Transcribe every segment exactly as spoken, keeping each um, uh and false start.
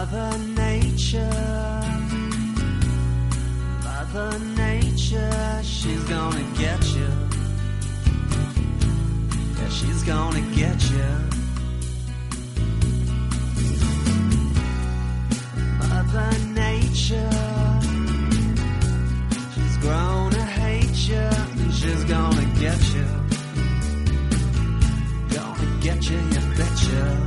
Mother Nature, Mother Nature, she's gonna get you. Yeah, she's gonna get you. Mother Nature, she's grown to hate you, and she's gonna get you. Gonna get you, you betcha.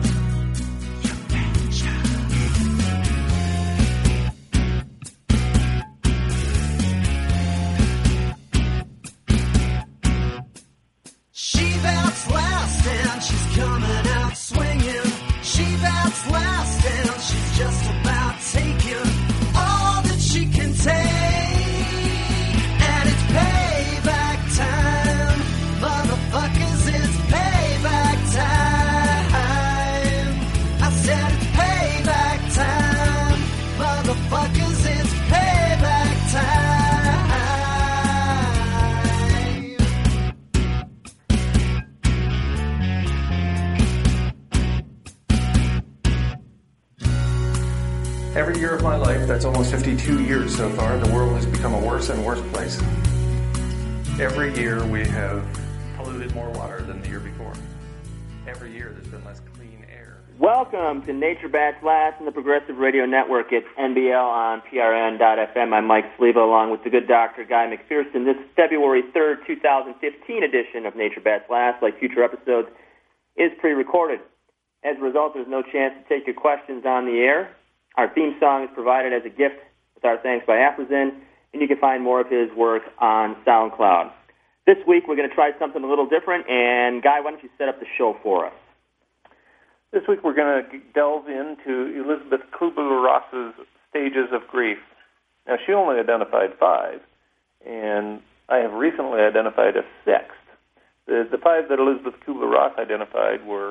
Every year of my life, that's almost fifty-two years so far, the world has become a worse and worse place. Every year we have polluted more water than the year before. Every year there's been less clean air. Welcome to Nature Bats Last on the Progressive Radio Network. It's N B L on P R N dot F M. I'm Mike Sleva along with the good Doctor Guy McPherson. This February third, twenty fifteen edition of Nature Bats Last, like future episodes, is pre-recorded. As a result, there's no chance to take your questions on the air. Our theme song is provided as a gift with our thanks by Afrozen, and you can find more of his work on SoundCloud. This week, we're going to try something a little different, and Guy, why don't you set up the show for us? This week, we're going to delve into Elizabeth Kubler-Ross's stages of grief. Now, she only identified five, and I have recently identified a sixth. The, the five that Elizabeth Kubler-Ross identified were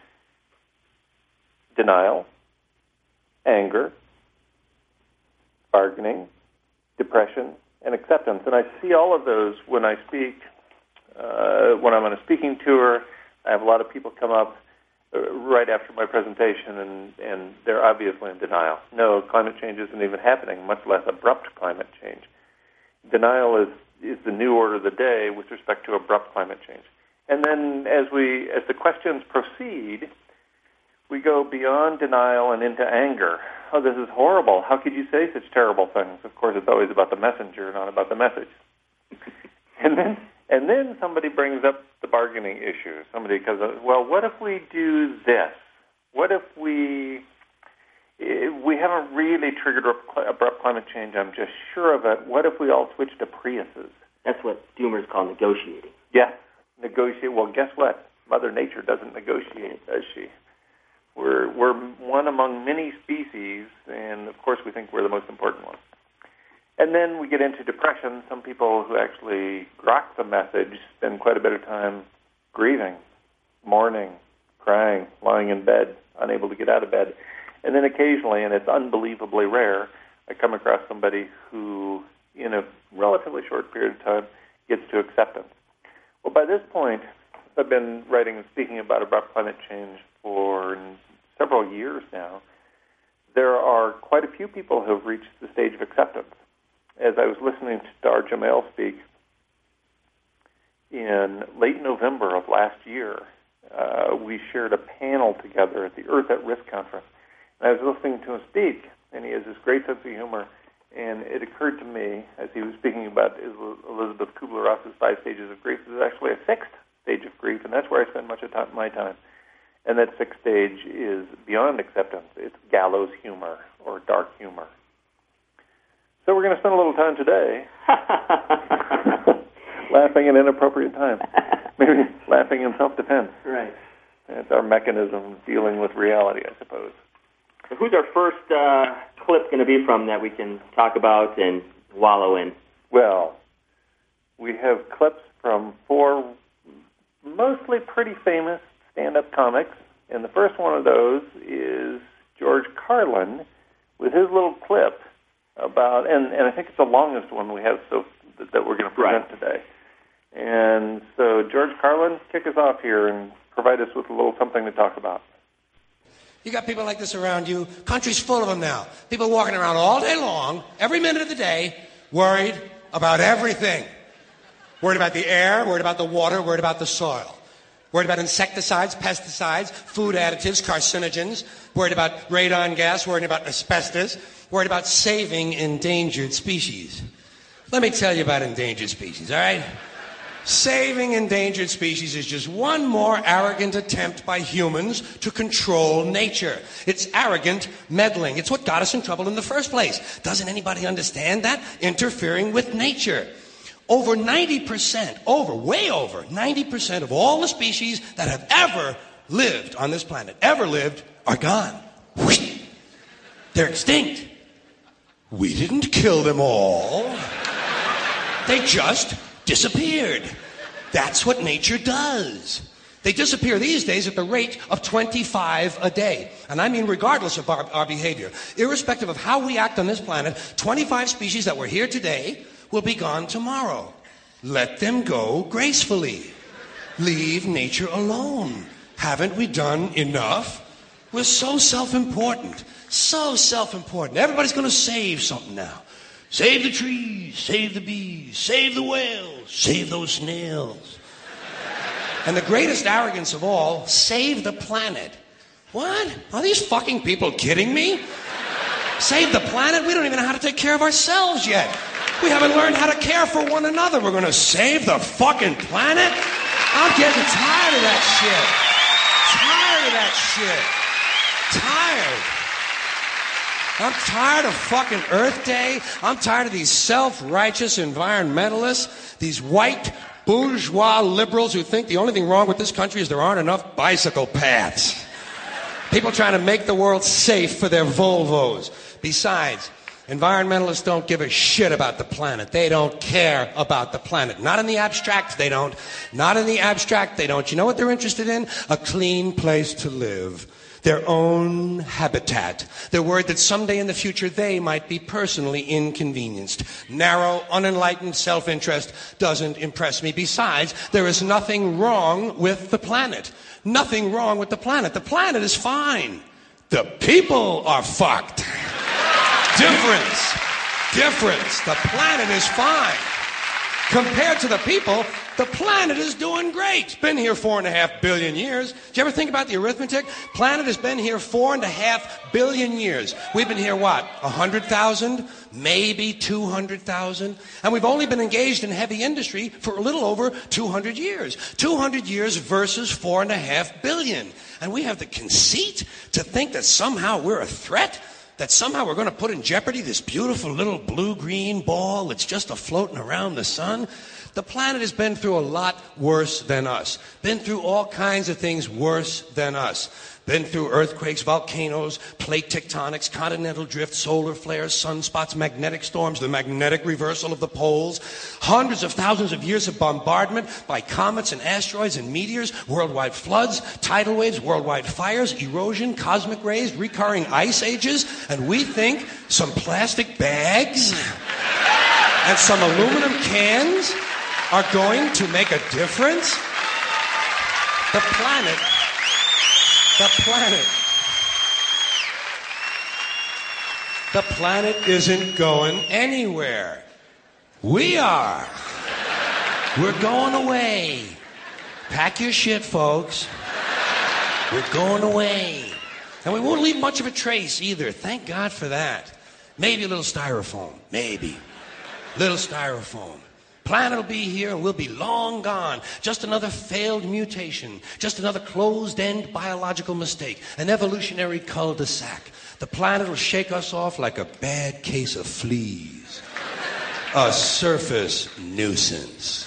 denial, anger, bargaining, depression, and acceptance. And I see all of those when I speak, uh, when I'm on a speaking tour. I have a lot of people come up uh, right after my presentation, and, and they're obviously in denial. No, climate change isn't even happening, much less abrupt climate change. Denial is, is the new order of the day with respect to abrupt climate change. And then as we, as the questions proceed, we go beyond denial and into anger. Oh, this is horrible. How could you say such terrible things? Of course, it's always about the messenger, not about the message. and then and then somebody brings up the bargaining issue. Somebody goes, well, what if we do this? What if we... We haven't really triggered abrupt climate change, I'm just sure of it. What if we all switch to Priuses? That's what doomers call negotiating. Yes, negotiate. Well, guess what? Mother Nature doesn't negotiate, does she? We're we're one among many species, and of course we think we're the most important one. And then we get into depression. Some people who actually grok the message spend quite a bit of time grieving, mourning, crying, lying in bed, unable to get out of bed. And then occasionally, and it's unbelievably rare, I come across somebody who, in a relatively short period of time, gets to acceptance. Well, by this point, I've been writing and speaking about abrupt climate change for several years now. There are quite a few people who have reached the stage of acceptance. As I was listening to Dar Jamail speak in late November of last year, uh, we shared a panel together at the Earth at Risk conference. And I was listening to him speak, and he has this great sense of humor. And it occurred to me, as he was speaking about Elizabeth Kubler-Ross's five stages of grief, there's actually a sixth stage of grief, and that's where I spend much of my time. And that sixth stage is beyond acceptance. It's gallows humor or dark humor. So we're going to spend a little time today laughing at inappropriate times. Maybe laughing in self-defense. Right. It's our mechanism dealing with reality, I suppose. So who's our first uh, clip going to be from that we can talk about and wallow in? Well, we have clips from four mostly pretty famous stand-up comics, and the first one of those is George Carlin with his little clip about, and, and I think it's the longest one we have so that, that we're going to present right. today. And so, George Carlin, kick us off here and provide us with a little something to talk about. You got people like this around you. Country's full of them now. People walking around all day long, every minute of the day, worried about everything. Worried about the air, worried about the water, worried about the soil. Worried about insecticides, pesticides, food additives, carcinogens. Worried about radon gas, worried about asbestos. Worried about saving endangered species. Let me tell you about endangered species, all right? Saving endangered species is just one more arrogant attempt by humans to control nature. It's arrogant meddling. It's what got us in trouble in the first place. Doesn't anybody understand that? Interfering with nature. Over ninety percent, over, way over, ninety percent of all the species that have ever lived on this planet, ever lived, are gone. They're extinct. We didn't kill them all. They just disappeared. That's what nature does. They disappear these days at the rate of twenty-five a day. And I mean regardless of our, our behavior. Irrespective of how we act on this planet, twenty-five species that were here today will be gone tomorrow. Let them go gracefully. Leave nature alone. Haven't we done enough? We're so self-important. So self-important. Everybody's going to save something now. Save the trees, save the bees, save the whales, save those snails. And the greatest arrogance of all, save the planet. What? Are these fucking people kidding me? Save the planet? We don't even know how to take care of ourselves yet. We haven't learned how to care for one another. We're going to save the fucking planet? I'm getting tired of that shit. Tired of that shit. Tired. I'm tired of fucking Earth Day. I'm tired of these self-righteous environmentalists, these white bourgeois liberals who think the only thing wrong with this country is there aren't enough bicycle paths. People trying to make the world safe for their Volvos. Besides, environmentalists don't give a shit about the planet. They don't care about the planet. Not in the abstract, they don't. Not in the abstract, they don't. You know what they're interested in? A clean place to live. Their own habitat. They're worried that someday in the future they might be personally inconvenienced. Narrow, unenlightened self-interest doesn't impress me. Besides, there is nothing wrong with the planet. Nothing wrong with the planet. The planet is fine. The people are fucked. Difference. Difference. The planet is fine. Compared to the people, the planet is doing great. It's been here four and a half billion years. Did you ever think about the arithmetic? Planet has been here four and a half billion years. We've been here, what, one hundred thousand? Maybe two hundred thousand? And we've only been engaged in heavy industry for a little over two hundred years. two hundred years versus four and a half billion. And we have the conceit to think that somehow we're a threat? That somehow we're going to put in jeopardy this beautiful little blue-green ball that's just a-floating around the sun? The planet has been through a lot worse than us. Been through all kinds of things worse than us. Been through earthquakes, volcanoes, plate tectonics, continental drift, solar flares, sunspots, magnetic storms, the magnetic reversal of the poles, hundreds of thousands of years of bombardment by comets and asteroids and meteors, worldwide floods, tidal waves, worldwide fires, erosion, cosmic rays, recurring ice ages, and we think some plastic bags and some aluminum cans are going to make a difference? The planet, the planet, the planet isn't going anywhere. We are. We're going away. Pack your shit, folks. We're going away. And we won't leave much of a trace either. Thank God for that. Maybe a little styrofoam. Maybe. Little styrofoam. Planet will be here and we'll be long gone. Just another failed mutation. Just another closed-end biological mistake. An evolutionary cul-de-sac. The planet will shake us off like a bad case of fleas. A surface nuisance.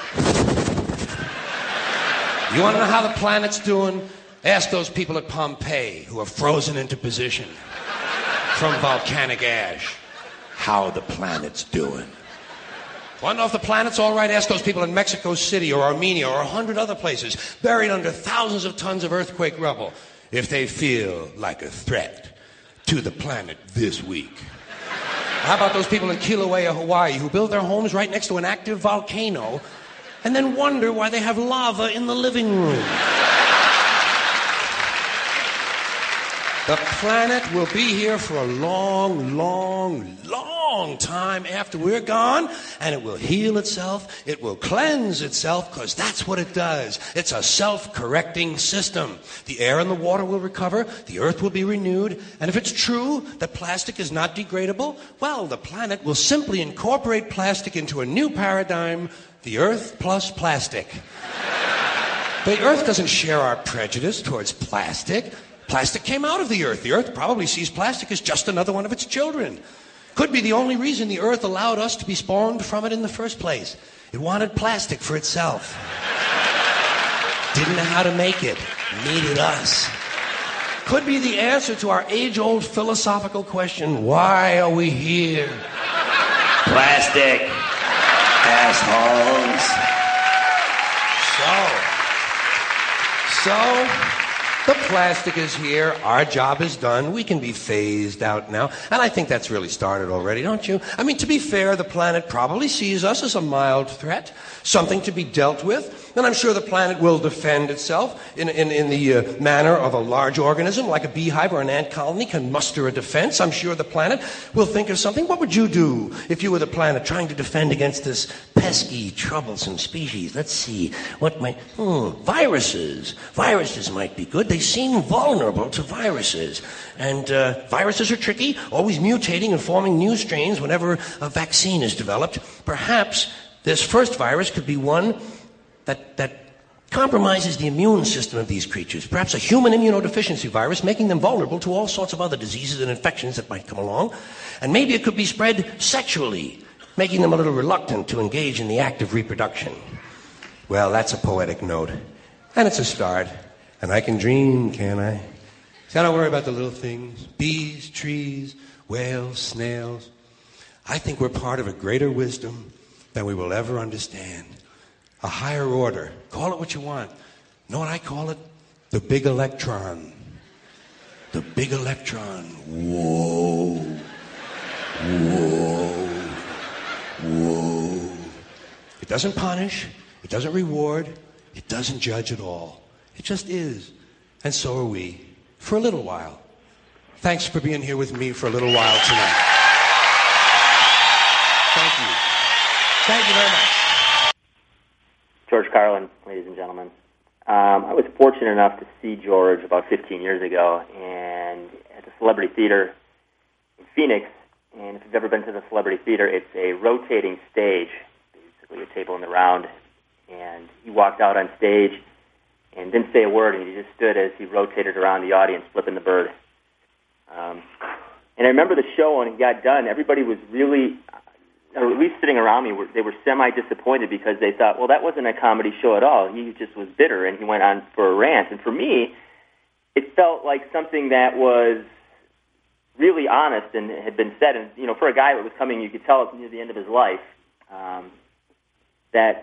You want to know how the planet's doing? Ask those people at Pompeii who are frozen into position from volcanic ash how the planet's doing. Want to know if the planet's all right? Ask those people in Mexico City or Armenia or a hundred other places buried under thousands of tons of earthquake rubble if they feel like a threat to the planet this week. How about those people in Kilauea, Hawaii, who build their homes right next to an active volcano and then wonder why they have lava in the living room? The planet will be here for a long, long, long time after we're gone, and it will heal itself, it will cleanse itself, because that's what it does. It's a self-correcting system. The air and the water will recover, the earth will be renewed, and if it's true that plastic is not degradable, well, the planet will simply incorporate plastic into a new paradigm, the earth plus plastic. The earth doesn't share our prejudice towards plastic. Plastic came out of the earth. The earth probably sees plastic as just another one of its children. Could be the only reason the earth allowed us to be spawned from it in the first place. It wanted plastic for itself. Didn't know how to make it. Needed us. Could be the answer to our age-old philosophical question, why are we here? Plastic. Assholes. So, so... the plastic is here. Our job is done. We can be phased out now. And I think that's really started already, don't you? I mean, to be fair, the planet probably sees us as a mild threat, something to be dealt with. And I'm sure the planet will defend itself in, in, in the uh, manner of a large organism, like a beehive or an ant colony can muster a defense. I'm sure the planet will think of something. What would you do if you were the planet trying to defend against this pesky, troublesome species? Let's see. What might... Hmm, viruses. Viruses might be good. They seem vulnerable to viruses. And uh, viruses are tricky, always mutating and forming new strains whenever a vaccine is developed. Perhaps this first virus could be one that, that compromises the immune system of these creatures. Perhaps a human immunodeficiency virus, making them vulnerable to all sorts of other diseases and infections that might come along. And maybe it could be spread sexually, making them a little reluctant to engage in the act of reproduction. Well, that's a poetic note. And it's a start. And I can dream, can't I? See, I don't worry about the little things. Bees, trees, whales, snails. I think we're part of a greater wisdom than we will ever understand. A higher order. Call it what you want. Know what I call it? The big electron. The big electron. Whoa. Whoa. Whoa. It doesn't punish. It doesn't reward. It doesn't judge at all. It just is. And so are we. For a little while. Thanks for being here with me for a little while tonight. Thank you. Thank you very much. George Carlin, ladies and gentlemen. Um, I was fortunate enough to see George about fifteen years ago and at the Celebrity Theater in Phoenix. And if you've ever been to the Celebrity Theater, it's a rotating stage, basically a table in the round. And he walked out on stage and didn't say a word, and he just stood as he rotated around the audience, flipping the bird. Um, and I remember the show when he got done, everybody was really, or at least sitting around me, they were semi-disappointed because they thought, well, that wasn't a comedy show at all. He just was bitter, and he went on for a rant. And for me, it felt like something that was really honest and had been said. And, you know, for a guy that was coming, you could tell near the end of his life, um, that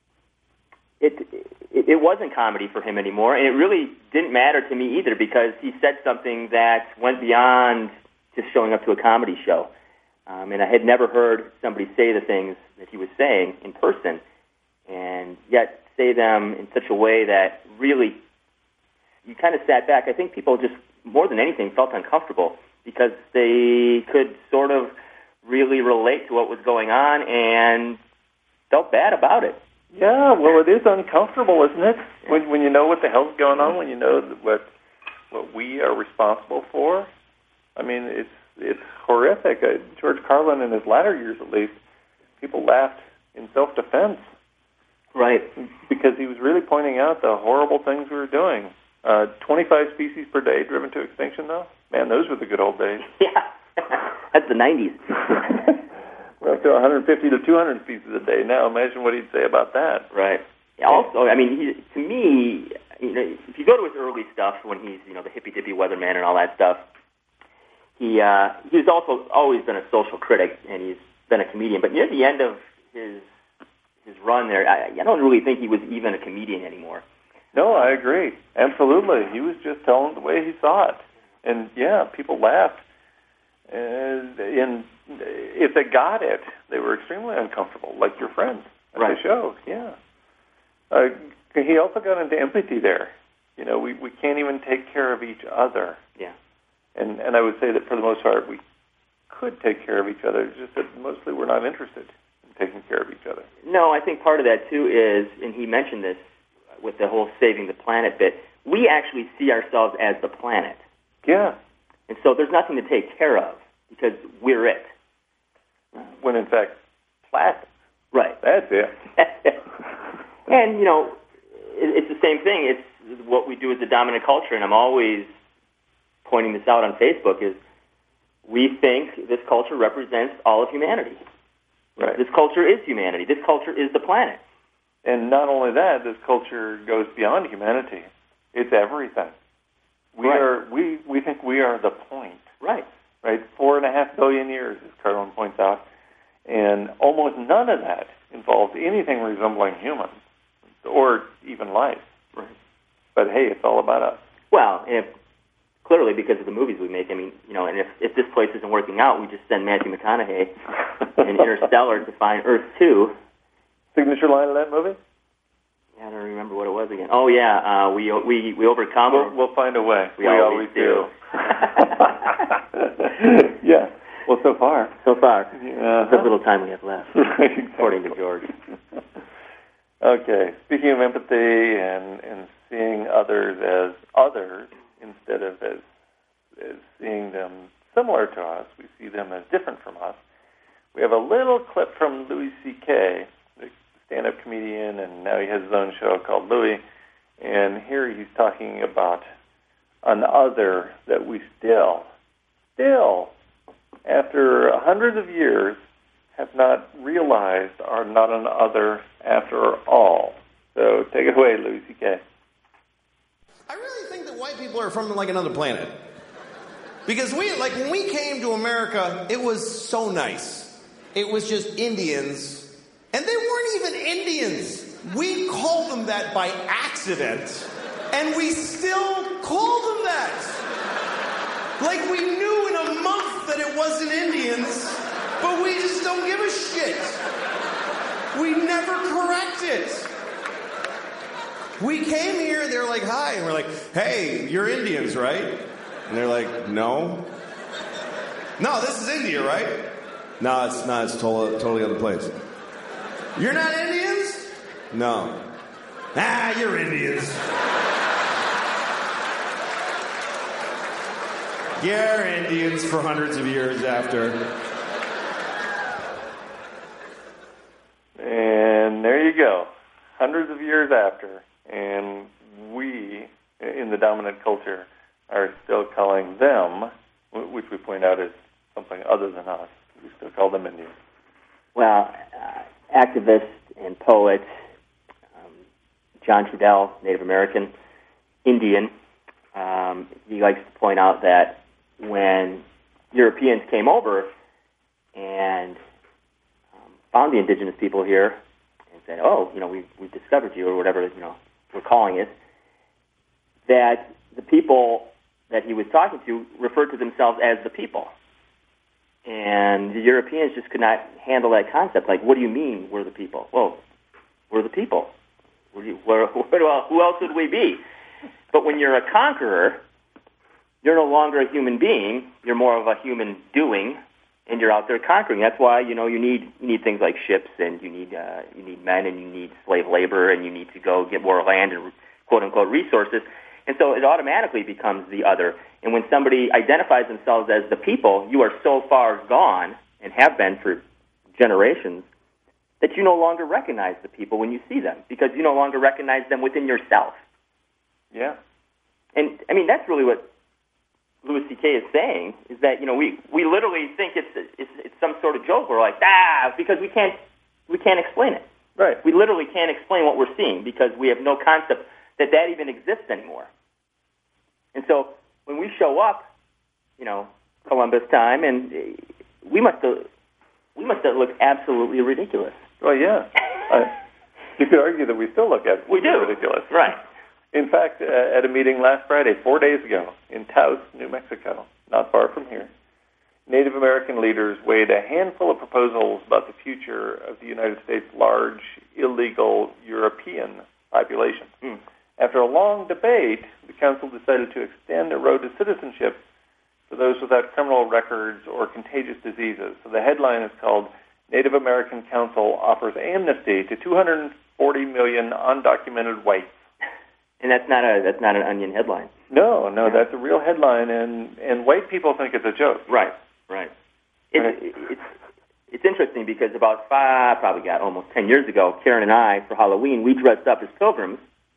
It, it it wasn't comedy for him anymore, and it really didn't matter to me either because he said something that went beyond just showing up to a comedy show. Um, and I had never heard somebody say the things that he was saying in person, and yet say them in such a way that really you kind of sat back. I think people just, more than anything, felt uncomfortable because they could sort of really relate to what was going on and felt bad about it. Yeah, well, it is uncomfortable, isn't it? When when you know what the hell's going on, when you know what what we are responsible for. I mean, it's it's horrific. Uh, George Carlin, in his latter years at least, people laughed in self-defense. Right. Because he was really pointing out the horrible things we were doing. Uh, twenty-five species per day driven to extinction, though? Man, those were the good old days. Yeah, that's the nineties. We're up to one hundred fifty to two hundred species a day now. Imagine what he'd say about that. Right. Also, I mean, he, to me, you know, if you go to his early stuff when he's, you know, the hippy-dippy weatherman and all that stuff, he uh, he's also always been a social critic, and he's been a comedian. But near the end of his his run there, I, I don't really think he was even a comedian anymore. No, I agree. Absolutely. He was just telling the way he saw it. And, yeah, people laughed. And, and if they got it, they were extremely uncomfortable, like your friends at right. the show. Yeah. Uh, he also got into empathy there. You know, we, we can't even take care of each other. Yeah. And, and I would say that for the most part, we could take care of each other, it's just that mostly we're not interested in taking care of each other. No, I think part of that, too, is, and he mentioned this with the whole saving the planet bit, we actually see ourselves as the planet. Yeah. And so there's nothing to take care of because we're it. When, in fact, plastic. Right. That's it. And, you know, it's the same thing. It's what we do as the dominant culture, and I'm always pointing this out on Facebook, is we think this culture represents all of humanity. Right. This culture is humanity. This culture is the planet. And not only that, this culture goes beyond humanity. It's everything. We Right. are we, we think we are the point. Right. Right? Four and a half billion years, as Carlin points out. And almost none of that involves anything resembling humans or even life. Right. But hey, it's all about us. Well, if, clearly because of the movies we make. I mean, you know, and if, if this place isn't working out, we just send Matthew McConaughey in Interstellar to find Earth two. Signature line of that movie? Yeah, I don't remember what it was again. Oh, yeah, uh, we we we overcome. We'll, we'll find a way. We, we always, always do. Yeah. Well, so far. So far. Uh-huh. The little time we have left, Right, according to George. Okay. Speaking of empathy and, and seeing others as others instead of as, as seeing them similar to us, we see them as different from us. We have a little clip from Louis C K, the stand-up comedian, and now he has his own show called Louis. And here he's talking about an other that we still, still, after hundreds of years, have not realized are not an other after all. So take it away, Louis C K. I really think that white people are from like another planet. Because we, like when we came to America, it was so nice. It was just Indians. And they weren't even Indians. We called them that by accident. And we still call them that. Like we knew in a month that it wasn't Indians, but we just don't give a shit. We never correct it. We came here, they're like, hi, and we're like, hey, you're Indians, right? And they're like, no. No, this is India, right? No, it's not, it's totally, totally other place. You're not Indians? No. Ah, you're Indians. You're Indians for hundreds of years after. And there you go. Hundreds of years after. And we, in the dominant culture, are still calling them, which we point out is something other than us, we still call them Indians. Well, uh, activist and poet, um, John Trudell, Native American, Indian, um, he likes to point out that when Europeans came over and um, found the indigenous people here and said, oh, you know, we, we've discovered you, or whatever, you know, we're calling it, that the people that he was talking to referred to themselves as the people. And the Europeans just could not handle that concept. Like, what do you mean, we're the people? Well, we're the people. Where, where, where, who else would we be? But when you're a conqueror, you're no longer a human being. You're more of a human doing, and you're out there conquering. That's why, you know, you need you need things like ships, and you need uh, you need men, and you need slave labor, and you need to go get more land and quote unquote resources. And so it automatically becomes the other. And when somebody identifies themselves as the people, you are so far gone, and have been for generations, that you no longer recognize the people when you see them, because you no longer recognize them within yourself. Yeah. And, I mean, that's really what Louis C K is saying, is that, you know, we, we literally think it's, it's it's some sort of joke. We're like, ah, because we can't we can't explain it. Right. We literally can't explain what we're seeing because we have no concept that that even exists anymore. And so when we show up, you know, Columbus time, and we must have, we must have looked absolutely ridiculous. Well, yeah. uh, you could argue that we still look at we do. ridiculous. Right. In fact, uh, at a meeting last Friday, four days ago, in Taos, New Mexico, not far from here, Native American leaders weighed a handful of proposals about the future of the United States' large, illegal European population. Mm. After a long debate, the council decided to extend a road to citizenship for those without criminal records or contagious diseases. So the headline is called Native American Council Offers Amnesty to two hundred forty million Undocumented Whites. And that's not a that's not an Onion headline. No, no, that's a real headline, and, and white people think it's a joke. Right, right. It's, Right. it's, it's interesting because about five, probably got almost ten years ago, Karen and I, for Halloween, we dressed up as pilgrims,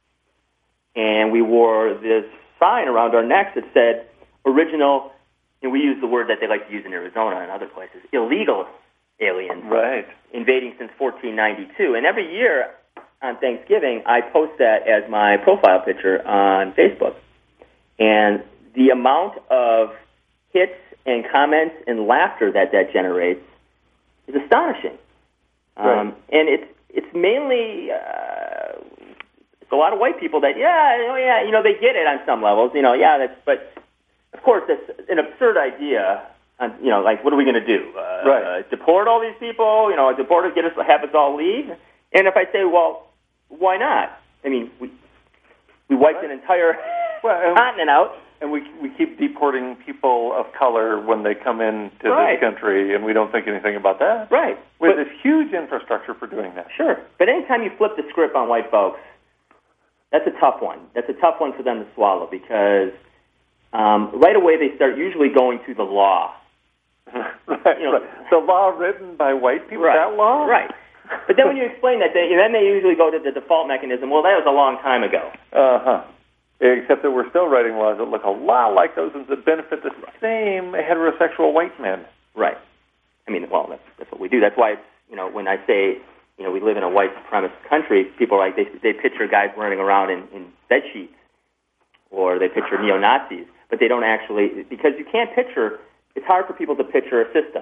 and we wore this sign around our necks that said, original, and we use the word that they like to use in Arizona and other places, illegal aliens. Right. Invading since fourteen ninety-two. And every year on Thanksgiving, I post that as my profile picture on Facebook. And the amount of hits and comments and laughter that that generates is astonishing. Right. Um, and it's it's mainly uh, it's a lot of white people that yeah oh yeah you know they get it on some levels you know yeah that's but of course that's an absurd idea. On, you know, like what are we going to do? Uh, right. uh, deport all these people? You know, deport us, get us, have us all leave? And if I say, well, why not? I mean, we we wiped right. an entire well, and, continent out. And we we keep deporting people of color when they come into right. this country, and we don't think anything about that. Right. We have but, this huge infrastructure for doing that. Sure. But anytime you flip the script on white folks, that's a tough one. That's a tough one for them to swallow because um, right away they start usually going to the law. right, you know, right. The law written by white people, right, that law? Right. But then when you explain that, they, then they usually go to the default mechanism. Well, that was a long time ago. Uh-huh. Except that we're still writing laws that look a lot like those that benefit the same heterosexual white men. Right. I mean, well, that's, that's what we do. That's why, it's, you know, when I say, you know, we live in a white supremacist country, people are like, they, they picture guys running around in, in bed sheets, or they picture neo-Nazis, but they don't actually, because you can't picture, it's hard for people to picture a system.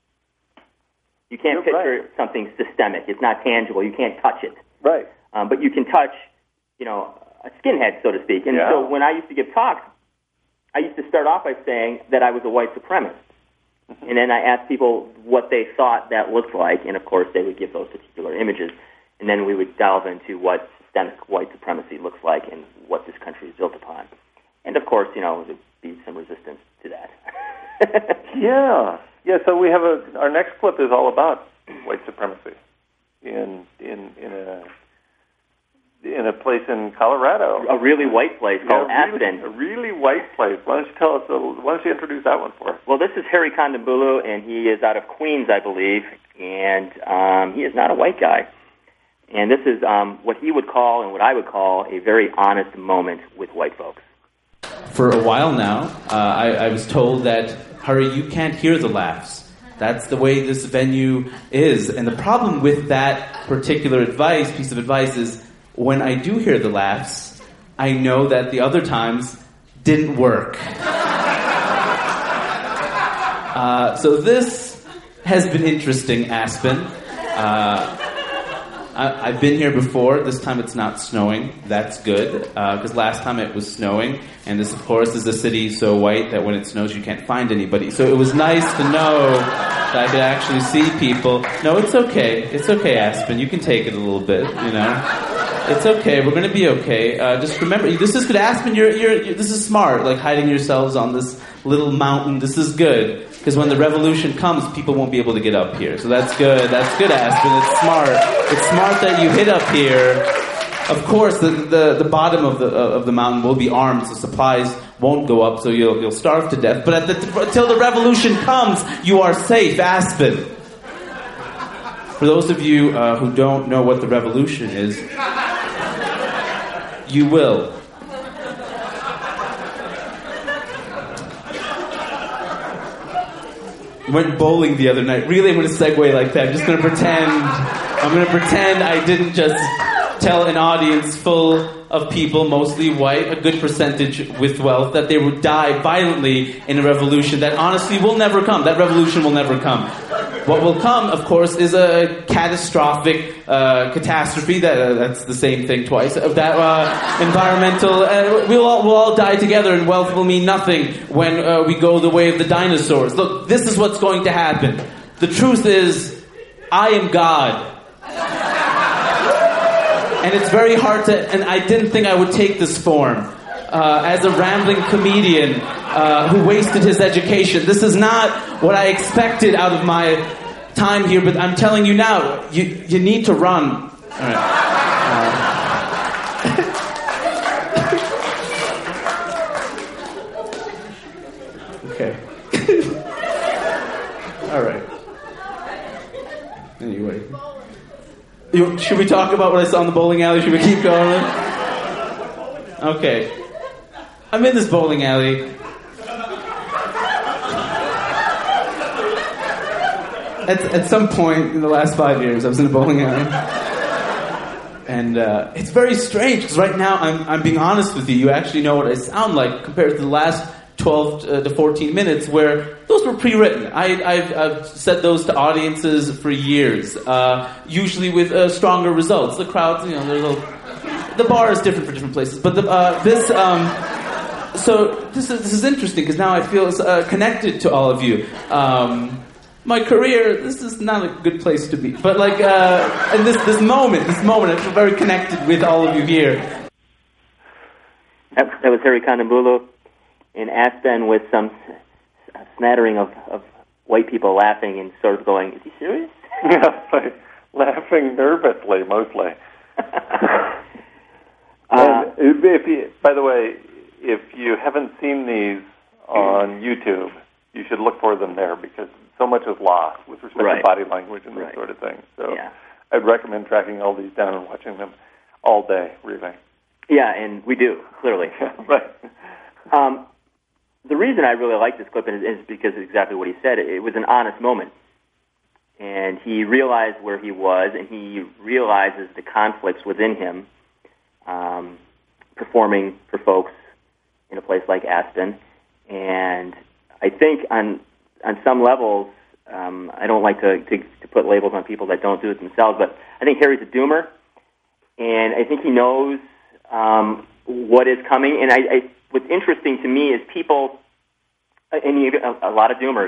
You can't You're picture right. something systemic. It's not tangible. You can't touch it. Right. Um, but you can touch, you know, a skinhead, so to speak. And Yeah. so when I used to give talks, I used to start off by saying that I was a white supremacist. Mm-hmm. And then I asked people what they thought that looked like, and of course they would give those particular images. And then we would delve into what systemic white supremacy looks like and what this country is built upon. And of course, you know, there'd be some resistance to that. yeah. Yeah, so we have a, our next clip is all about white supremacy in in in a in a place in Colorado. A really white place called yeah, really, Aspen. A really white place. Why don't you tell us? A, why don't you introduce that one for us? Well, this is Harry Kondambulu, and he is out of Queens, I believe, and um, he is not a white guy. And this is um, what he would call and what I would call a very honest moment with white folks. For a while now, uh, I, I was told that, Harry, you can't hear the laughs. That's the way this venue is. And the problem with that particular advice, piece of advice, is when I do hear the laughs, I know that the other times didn't work. Uh, so this has been interesting, Aspen. Uh, I, I've been here before. This time it's not snowing. That's good, because uh, last time it was snowing. And this, of course, is a city so white that when it snows you can't find anybody. So it was nice to know that I could actually see people. No, it's okay. It's okay, Aspen. You can take it a little bit, you know. It's okay. We're going to be okay. Uh, just remember, this is good. Aspen, you're, you're, you're, this is smart, like hiding yourselves on this little mountain. This is good. Because when the revolution comes, people won't be able to get up here. So that's good. That's good, Aspen. It's smart. It's smart that you hid up here. Of course, the, the, the bottom of the uh, of the mountain will be armed, so supplies won't go up, so you'll you'll starve to death. But at the, until the revolution comes, you are safe, Aspen. For those of you uh, who don't know what the revolution is, you will. Went bowling the other night. Really, I'm going to segue like that. I'm just going to pretend. I'm going to pretend I didn't just tell an audience full of people, mostly white, a good percentage with wealth, that they would die violently in a revolution that honestly will never come. That revolution will never come. What will come, of course, is a catastrophic uh, catastrophe. That uh, that's the same thing twice. Of that uh, environmental, uh, we'll all we'll all die together, and wealth will mean nothing when uh, we go the way of the dinosaurs. Look, this is what's going to happen. The truth is, I am God. And it's very hard to, and I didn't think I would take this form. Uh, as a rambling comedian, uh, who wasted his education. This is not what I expected out of my time here, but I'm telling you now, you, you need to run. All right. Uh, okay. All right. Anyway. You, should we talk about what I saw in the bowling alley? Should we keep going? Okay. I'm in this bowling alley. At, at some point in the last five years, I was in a bowling alley. And uh, it's very strange, because right now, I'm, I'm being honest with you, you actually know what I sound like compared to the last twelve to fourteen minutes, where those were pre-written. I, I've, I've said those to audiences for years, uh, usually with uh, stronger results. The crowds, you know, there's a, the bar is different for different places, but the, uh, this, um, so this is this is interesting because now I feel uh, connected to all of you. Um, my career, this is not a good place to be, but like, uh, and this this moment, this moment, I feel very connected with all of you here. That, that was Harry Kondabolu in Aspen with some smattering of, of white people laughing and sort of going, "Is he serious?" Yeah, like laughing nervously, mostly. uh, and if you, by the way, if you haven't seen these on YouTube, you should look for them there because so much is lost with respect right. to body language and this right. sort of thing. So yeah. I'd recommend tracking all these down and watching them all day, really. Yeah, and we do, clearly. Right. Um, the reason I really like this clip is, is because of exactly what he said. It, it was an honest moment. And he realized where he was, and he realizes the conflicts within him um, performing for folks in a place like Aspen. And I think on on some levels, um, I don't like to, to, to put labels on people that don't do it themselves, but I think Harry's a doomer, and I think he knows um, what is coming. And I, I, what's interesting to me is people, and you, a, a lot of doomers,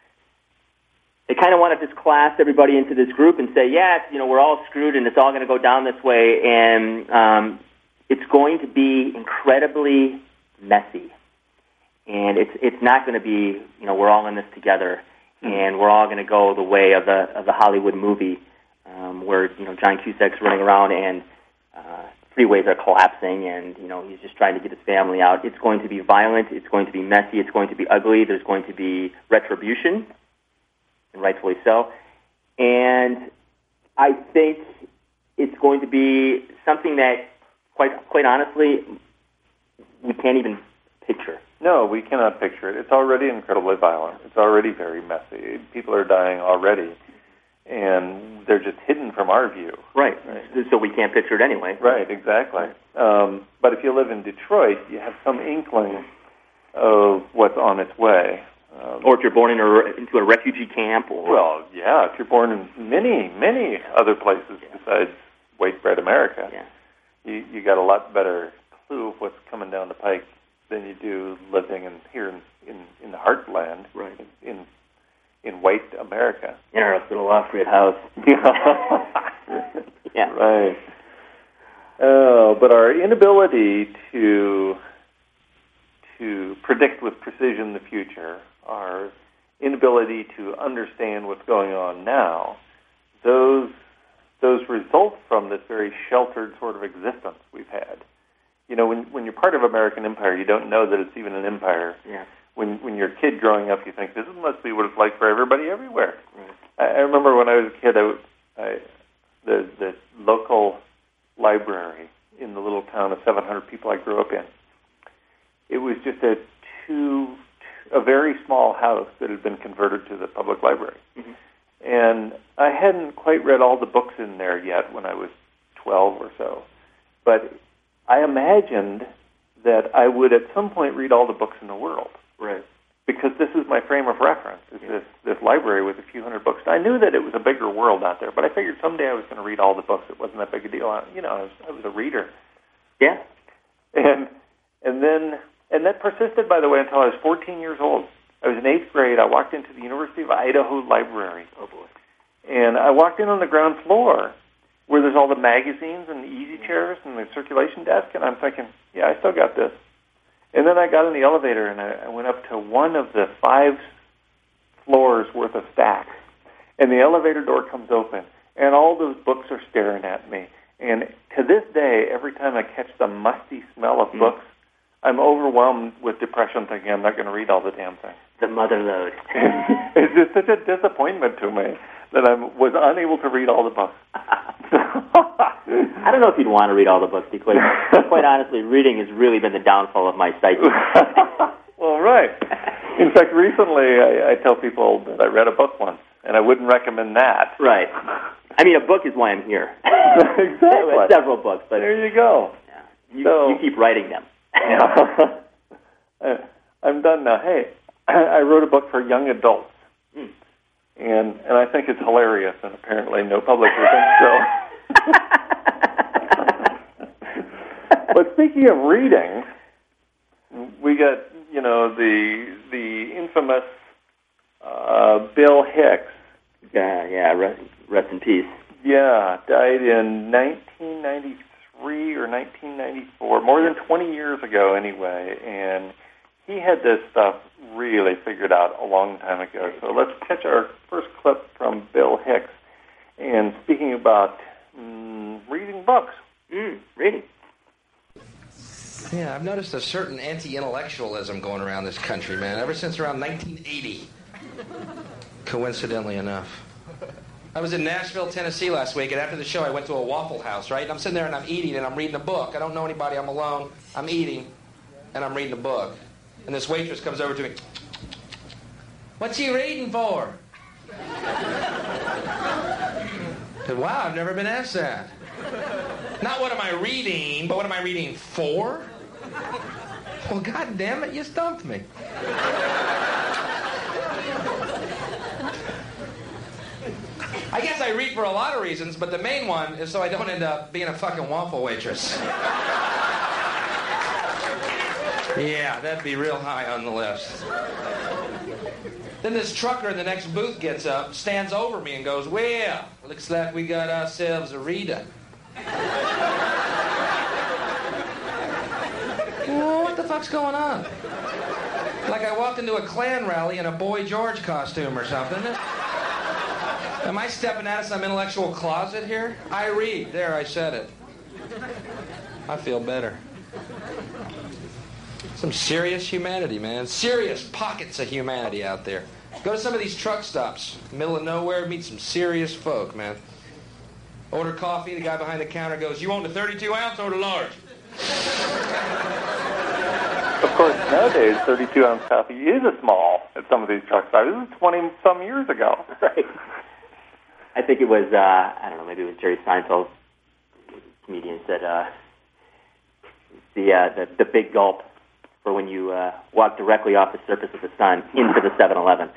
they kind of want to just class everybody into this group and say, yeah, you know, we're all screwed and it's all going to go down this way, and um, it's going to be incredibly messy. And it's it's not going to be, you know, we're all in this together, and we're all going to go the way of the of the Hollywood movie, um, where you know John Cusack's running around and uh, freeways are collapsing, and you know he's just trying to get his family out. It's going to be violent. It's going to be messy. It's going to be ugly. There's going to be retribution, and rightfully so. And I think it's going to be something that, quite quite honestly, we can't even picture. No, we cannot picture it. It's already incredibly violent. It's already very messy. People are dying already, and they're just hidden from our view. Right. right. So we can't picture it anyway. Right, exactly. Um, but if you live in Detroit, you have some inkling of what's on its way. Um, or if you're born in a, into a refugee camp. Or well, yeah, if you're born in many, many other places yeah. besides white bread America, yeah. you, you got a lot better clue of what's coming down the pike than you do living in here in, in, in the heartland, right. in, in in white America. In our little Lafayette house. Yeah. Right. Oh, but our inability to to predict with precision the future, our inability to understand what's going on now, those those result from this very sheltered sort of existence we've had. You know, when when you're part of American empire, you don't know that it's even an empire. Yeah. When when you're a kid growing up, you think this must be what it's like for everybody everywhere. Right. I, I remember when I was a kid, I, I, the the local library in the little town of seven hundred people I grew up in. It was just a two a very small house that had been converted to the public library, mm-hmm. and I hadn't quite read all the books in there yet when I was twelve or so, but I imagined that I would at some point read all the books in the world. Right. Because this is my frame of reference, is yeah. this, this library with a few hundred books. I knew that it was a bigger world out there, but I figured someday I was going to read all the books. It wasn't that big a deal. I, you know, I was, I was a reader. Yeah. And and then and that persisted, by the way, until I was fourteen years old. I was in eighth grade. I walked into the University of Idaho library. Oh, boy. And I walked in on the ground floor, where there's all the magazines and the easy chairs and the circulation desk, and I'm thinking, yeah, I still got this. And then I got in the elevator, and I, I went up to one of the five floors worth of stacks. And the elevator door comes open, and all those books are staring at me. And to this day, every time I catch the musty smell of mm. books, I'm overwhelmed with depression, thinking I'm not going to read all the damn thing. The mother load. It's just such a disappointment to me that I was unable to read all the books. I don't know if you'd want to read all the books, because quite honestly, reading has really been the downfall of my psyche. Well, right. In fact, recently I, I tell people that I read a book once, and I wouldn't recommend that. Right. I mean, a book is why I'm here. Exactly. Several books, but there you go. Yeah. You, so, you keep writing them. I, I'm done now. Hey, I wrote a book for young adults, mm. and and I think it's hilarious, and apparently no publisher thinks so. But speaking of reading, we got, you know, the the infamous uh, Bill Hicks. Yeah, yeah. Rest, rest in peace. Yeah, died in nineteen ninety-three or nineteen ninety-four, more than twenty years ago anyway, and he had this stuff really figured out a long time ago. So let's catch our first clip from Bill Hicks, and speaking about mm, reading books. Mm, reading. Yeah, I've noticed a certain anti-intellectualism going around this country, man, ever since around nineteen eighty, coincidentally enough. I was in Nashville, Tennessee last week, and after the show I went to a Waffle House, right? And I'm sitting there and I'm eating and I'm reading a book. I don't know anybody, I'm alone, I'm eating, and I'm reading a book. And this waitress comes over to me. What's he reading for? I said, wow, I've never been asked that. Not what am I reading, but what am I reading for? Well, God damn it, you stumped me. I guess I read for a lot of reasons, but the main one is so I don't end up being a fucking waffle waitress. Yeah, that'd be real high on the list. Then this trucker in the next booth gets up, stands over me and goes, well, looks like we got ourselves a reader. Well, what the fuck's going on? Like I walked into a Klan rally in a Boy George costume or something. Am I stepping out of some intellectual closet here? I read. There, I said it. I feel better. Some serious humanity, man. Serious pockets of humanity out there. Go to some of these truck stops, middle of nowhere, meet some serious folk, man. Order coffee, the guy behind the counter goes, you want the thirty-two ounce or the large? Of course, nowadays, thirty-two ounce coffee is a small at some of these truck stops. This is twenty-some years ago. Right. I think it was, uh, I don't know, maybe it was Jerry Seinfeld, comedian, said uh, the, uh, the the big gulp for when you uh, walk directly off the surface of the sun into the seven eleven.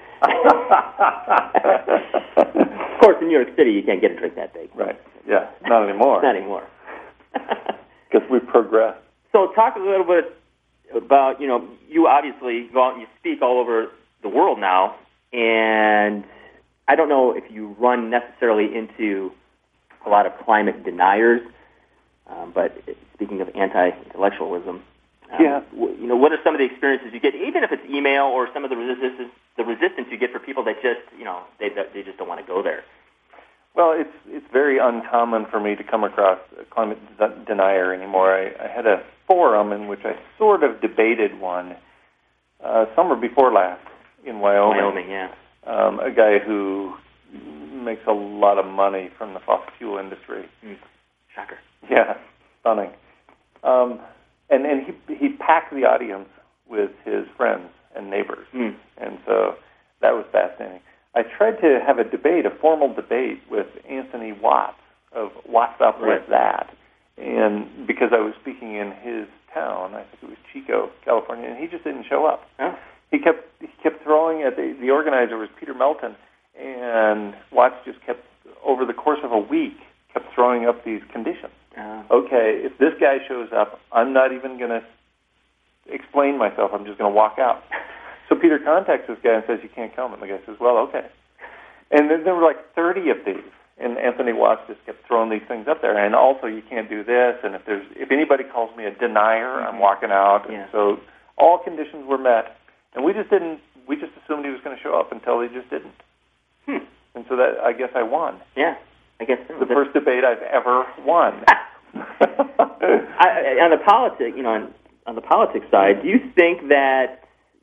Of course, in New York City, you can't get a drink that big. Right. Yeah, not anymore. Not anymore. Because we've progressed. So talk a little bit about, you know, you obviously go out and you speak all over the world now, and I don't know if you run necessarily into a lot of climate deniers, um, but speaking of anti-intellectualism, um, yeah. you know, what are some of the experiences you get, even if it's email or some of the resistance, the resistance you get for people that just, you know, they they just don't want to go there? Well, it's it's very uncommon for me to come across a climate de- denier anymore. I, I had a forum in which I sort of debated one uh, summer before last in Wyoming. Wyoming, yeah. Um, a guy who makes a lot of money from the fossil fuel industry. Mm. Shocker. Yeah, stunning. Um, and and he he packed the audience with his friends and neighbors, mm. and so that was fascinating. I tried to have a debate, a formal debate with Anthony Watts of What's Up right. With That, and because I was speaking in his town, I think it was Chico, California, and he just didn't show up. Oh. He kept he kept throwing at the the organizer was Peter Melton, and Watts just kept over the course of a week kept throwing up these conditions. Oh. Okay, if this guy shows up, I'm not even going to explain myself. I'm just going to walk out. So Peter contacts this guy and says, you can't come. And the guy says, well, okay. And then there were like thirty of these. And Anthony Watts just kept throwing these things up there. And also, you can't do this. And if there's if anybody calls me a denier, mm-hmm. I'm walking out. Yeah. And so all conditions were met, and we just didn't. We just assumed he was going to show up until he just didn't. Hmm. And so that I guess I won. Yeah, I guess so. The first debate I've ever won. I, on the politic, you know, on, on the politics side, do you think that?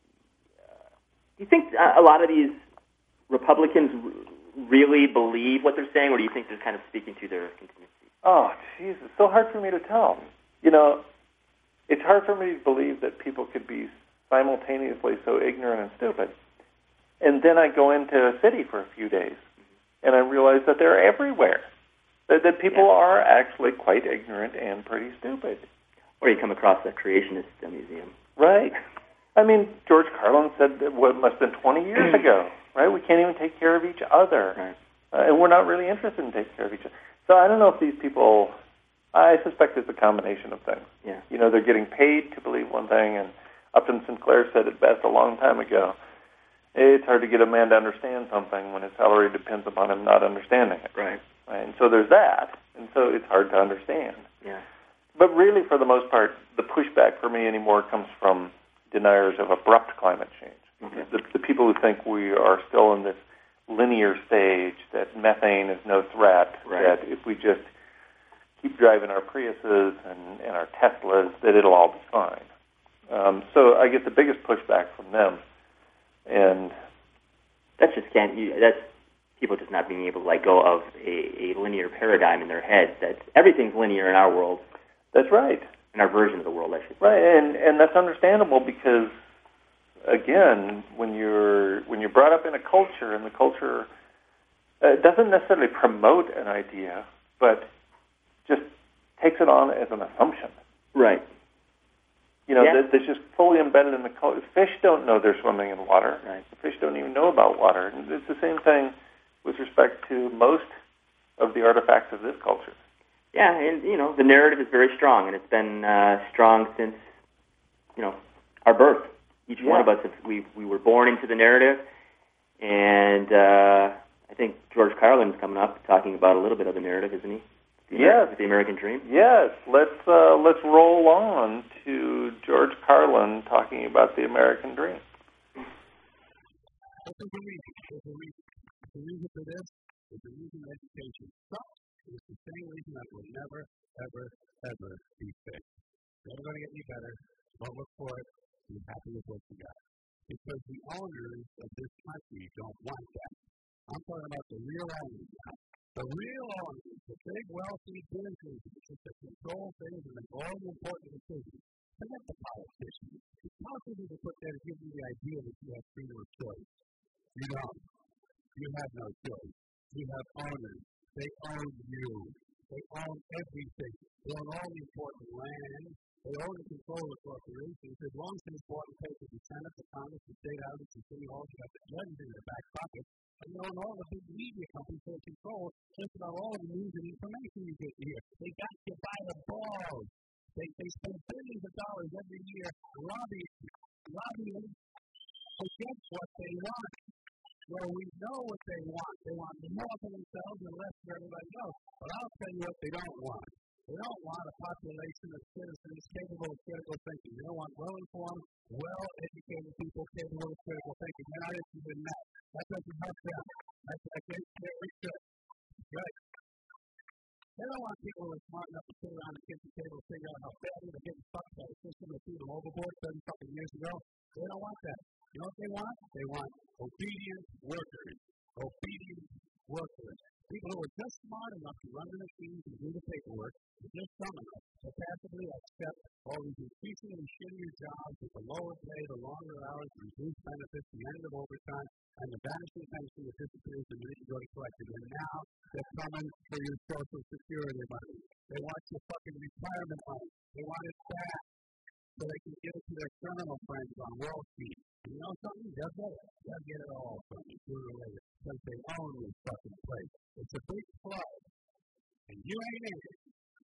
Do you think a lot of these Republicans really believe what they're saying, or do you think they're kind of speaking to their contingency? Oh, jeez, it's so hard for me to tell. You know, it's hard for me to believe that people could be simultaneously so ignorant and stupid. And then I go into a city for a few days, and I realize that they're everywhere. That, that people Yeah. are actually quite ignorant and pretty stupid. Or you come across a creationist uh, museum. Right. I mean, George Carlin said that what must have been twenty years ago, right? We can't even take care of each other. Right. Uh, and we're not really interested in taking care of each other. So I don't know if these people, I suspect it's a combination of things. Yeah. You know, they're getting paid to believe one thing, and Upton Sinclair said it best a long time ago. It's hard to get a man to understand something when his salary depends upon him not understanding it. Right. And so there's that, and so it's hard to understand. Yeah. But really, for the most part, the pushback for me anymore comes from deniers of abrupt climate change. Mm-hmm. The, the people who think we are still in this linear stage, that methane is no threat, Right. that if we just keep driving our Priuses and, and our Teslas, that it'll all be fine. Um, so I get the biggest pushback from them. And That's just can't. You, that's people just not being able to let go of a, a linear paradigm in their heads. That everything's linear in our world, that's right. in our version of the world, I should say. Right, and, and that's understandable because, again, when you're when you're brought up in a culture, and the culture uh, doesn't necessarily promote an idea, but just takes it on as an assumption. Right. You know, Yeah. that, that's just fully embedded in the culture. Fish don't know they're swimming in water. Right. The fish don't even know about water. And it's the same thing with respect to most of the artifacts of this culture. Yeah, and you know the narrative is very strong, and it's been uh, strong since you know our birth. Each one of Yeah. us, if we we were born into the narrative, and uh, I think George Carlin's coming up talking about a little bit of the narrative, isn't he? The Yes. Amer- the American dream. Yes, let's uh, let's roll on to George Carlin talking about the American dream. There's a reason. There's a reason. The reason for this is the reason education sucks. It's the same reason that will never, ever, ever be fixed. It's never going to get any better. Don't look for it. Be happy with what you got. Because the owners of this country don't want that. I'm talking about the real owners now. The real owners, the big wealthy businesses that control things and make all the important decisions. Forget the politicians. The politicians are put there to give you the idea that you have freedom of choice. You don't. You have no choice. You have owners. They own you. They own everything. They own all the important land. They own and control the corporations. As long as the important papers, the Senate, the Congress, the state houses, the city halls, you have the judges in their back pocket. And you own all the big media companies that control just about all of the news and information you get here. They got you by the balls. They, they spend billions of dollars every year lobbying, lobbying to get what they want. Well, we know what they want. They want more for themselves and less for everybody else. But I'll tell you what they don't want. They don't want a population of citizens capable of critical thinking. They don't want well-informed, well-educated people capable of critical thinking. They're not interested in that. That doesn't help them. That's against their research. Good. They don't want people who are smart enough to sit around the kitchen table and figure out how badly they're getting fucked by the system that threw them overboard thirty something years ago. They don't want that. You know what they want? They want obedient workers. Obedient workers. People who are just smart enough to run the machines and do the paperwork, and just dumb enough to passively accept all these increasingly shittier jobs with the lower pay, the longer hours, the reduced benefits, the end of overtime, and the vanishing pension that disappears the minute you go to collect it. And now they're coming for your Social Security money. They want your fucking retirement money. They want it back so they can give it to their criminal friends on Wall Street. And you know something? They'll get it. They'll get it all from you sooner or later because they own this fucking place. It's a big flood, and you ain't in it.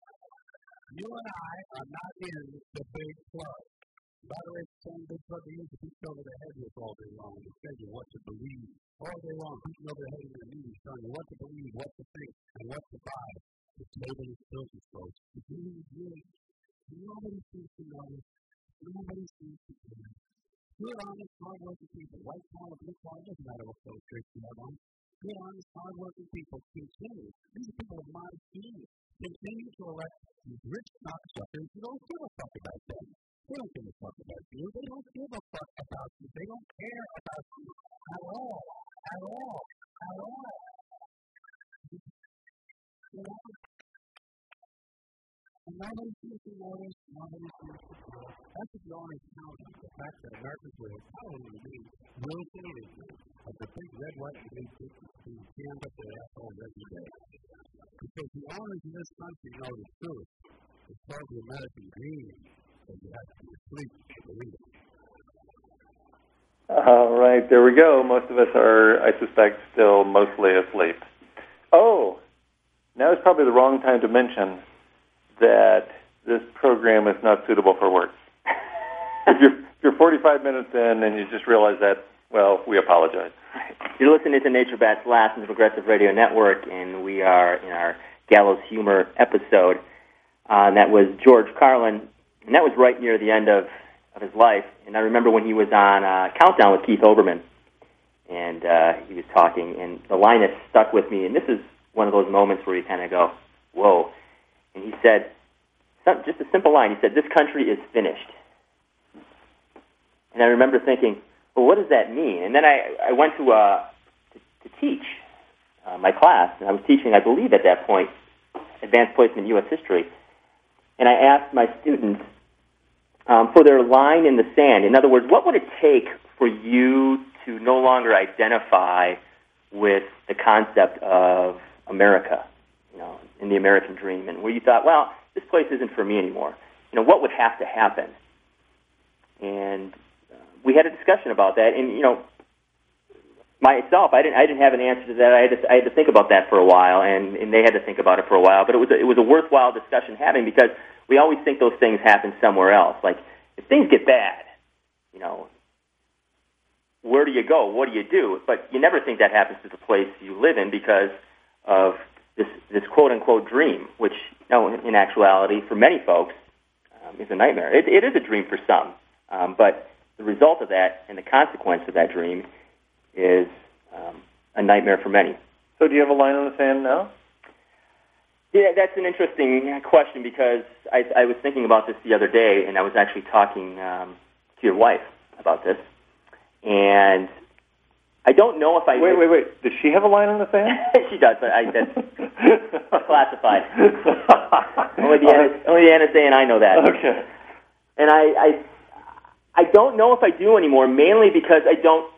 You and I are not in the big flood. By the way, it's the same big flood they use to beat over their head with all day long. They tell you what to believe. All day long, beating over their head in the news, telling you what to believe, what to think, and what to buy. The table is filthy, folks. If you really, nobody seems to know Nobody seems to care. Good, honest, hard-working people, white collar, blue collar, doesn't matter what color shirt you have on. Good, honest, hard-working people continue. These are people of modest genius. Continue to elect these rich cocksuckers who don't give a fuck about them. They don't give a fuck about you. They don't give a fuck about you. They don't care about you at all. At all. At all. You know? And nobody seems to notice. Nobody seems to care. That's the only count. The fact that Americans were entirely being willfully of the big red, white, and blue people who stand up their assholes every day. Because the owners in this country know the truth. It's called the American dream. And you have to be asleep to believe it. All right, there we go. Most of us are, I suspect, still mostly asleep. Oh, now is probably the wrong time to mention that this program is not suitable for work. if, you're, if you're forty-five minutes in and you just realize that, well, we apologize. You're listening to Nature Bats Last on the Progressive Radio Network, and we are in our Gallows Humor episode. Uh, and that was George Carlin, and that was right near the end of, of his life. And I remember when he was on uh, Countdown with Keith Olbermann, and uh, he was talking, and the line that stuck with me, and this is one of those moments where you kind of go, whoa. And he said, some, just a simple line, he said, "This country is finished." And I remember thinking, well, what does that mean? And then I, I went to, uh, to, to teach uh, my class, and I was teaching, I believe at that point, Advanced Placement U S History. And I asked my students um, for their line in the sand. In other words, what would it take for you to no longer identify with the concept of America, you know, in the American dream, and where you thought, well, this place isn't for me anymore. You know, what would have to happen? And uh, we had a discussion about that, and you know, myself, I didn't, I didn't have an answer to that. I had to, I had to think about that for a while, and, and they had to think about it for a while. But it was, a, it was a worthwhile discussion having, because we always think those things happen somewhere else. Like if things get bad, you know, where do you go? What do you do? But you never think that happens to the place you live in because of this, this quote-unquote dream, which, you know, in actuality, for many folks, um, is a nightmare. It, it is a dream for some, um, but the result of that and the consequence of that dream is um, a nightmare for many. So do you have a line in the sand now? Yeah, that's an interesting question, because I, I was thinking about this the other day, and I was actually talking um, to your wife about this, and I don't know if I... Wait, wait, wait. Does she have a line in the sand? She does, but I, that's classified. only, the N- only the N S A and I know that. Okay. And I, I, I don't know if I do anymore, mainly because I don't,